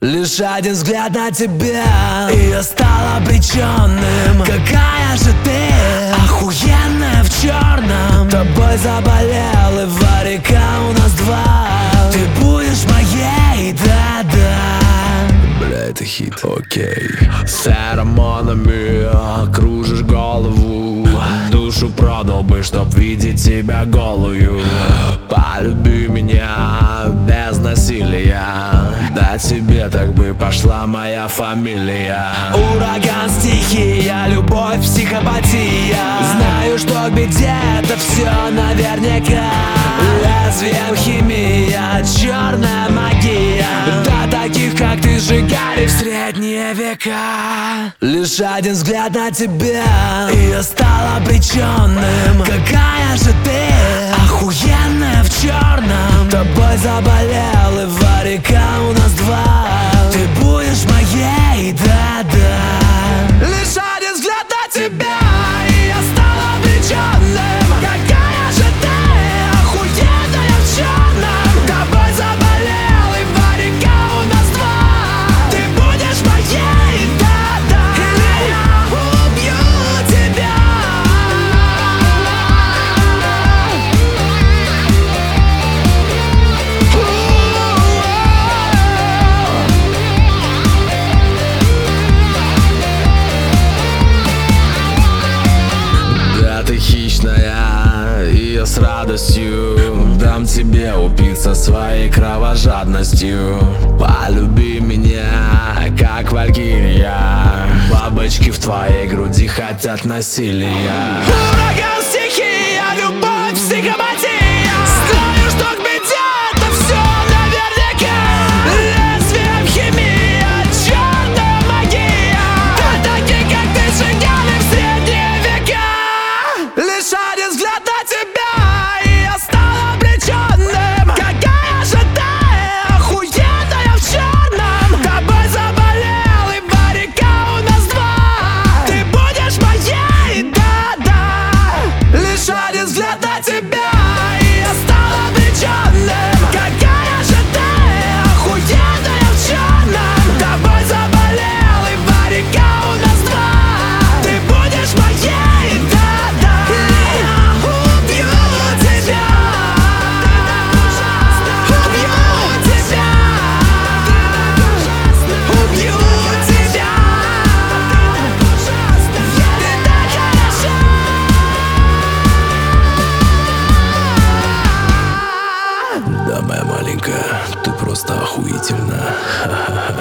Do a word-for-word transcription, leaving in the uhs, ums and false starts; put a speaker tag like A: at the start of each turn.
A: Лишь один взгляд на тебя, и я стал обреченным. Какая же ты охуенная в черном. Тобой заболел, и варика у нас два. Ты будешь моей, да-да.
B: Бля, это хит, окей. С феромонами кружишь голову. Душу продал бы, чтоб видеть тебя голую. Полюби меня без насилия. Да тебе так бы пошла моя фамилия.
A: Ураган, стихия, любовь, психопатия. Знаю, что к беде это все наверняка. Лезвием химия, черная магия. Да таких, как ты, сжигали в средние века. Лишь один взгляд на тебя, и я стал обреченным. Какая же ты охуенная в черном. Тобой заболел, и варика у нас два. Ты будешь моей, да-да. Лишь один взгляд на тебя, и я стал обреченным. Какая же ты охуенная в черном. Тобой заболел, и варика у нас два. Ты будешь моей, да-да. Или я убью тебя.
B: Ты хищная, и я с радостью дам тебе упиться своей кровожадностью. Полюби меня, как валькирия. Бабочки в твоей груди хотят насилия.
A: Ураган, стихия, любовь, психопатия. Знаю, что к беде это все наверняка. Лезвием химия, черная магия. Да такие, как ты, сжигали в средние века. Лишь один взгляд на тебя, и я стал обреченным. Какая же ты охуенная в черном. Тобой заболел, и варика у нас два. Ты будешь моей, да-да. Лишь один взгляд на тебя, и я стал обреченным. Какая же ты охуенная в черном. Тобой заболел, и варика у нас два. Ты будешь моей, да-да. Убью тебя. Убью тебя. Убью тебя. Ты так хороша.
B: Да, моя маленькая, ты просто охуительна.